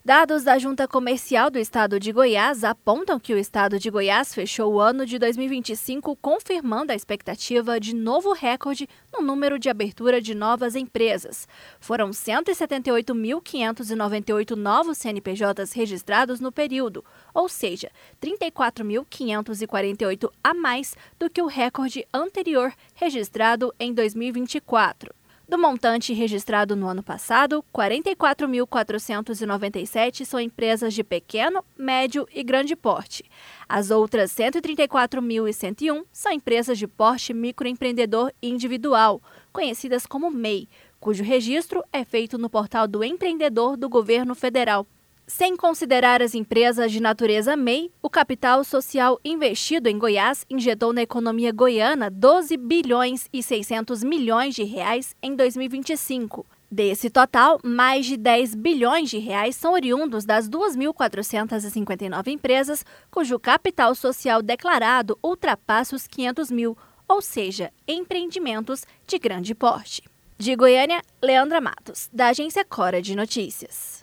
Dados da Junta Comercial do Estado de Goiás apontam que o Estado de Goiás fechou o ano de 2025 confirmando a expectativa de novo recorde no número de abertura de novas empresas. Foram 178.598 novos CNPJs registrados no período, ou seja, 34.548 a mais do que o recorde anterior registrado em 2024. Do montante registrado no ano passado, 44.497 são empresas de pequeno, médio e grande porte. As outras 134.101 são empresas de porte microempreendedor individual, conhecidas como MEI, cujo registro é feito no portal do empreendedor do governo federal. Sem considerar as empresas de natureza MEI, o capital social investido em Goiás injetou na economia goiana 12 bilhões e 600 milhões de reais em 2025. Desse total, mais de 10 bilhões de reais são oriundos das 2.459 empresas cujo capital social declarado ultrapassa os 500 mil, ou seja, empreendimentos de grande porte. De Goiânia, Leandra Matos, da Agência Cora de Notícias.